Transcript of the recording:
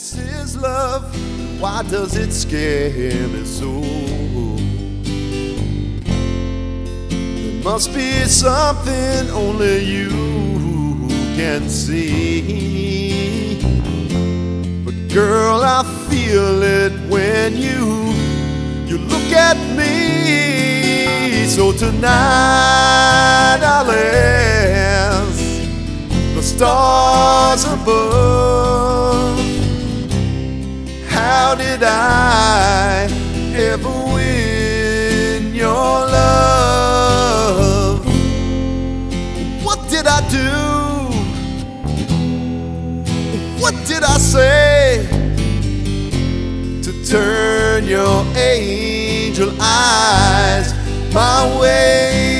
this is love, why does it scare me so? There must be something only you can see. But girl, I feel it when you look at me. So tonight I'll ask the stars above, how did I ever win your love? What did I do? What did I say to turn your angel eyes my way?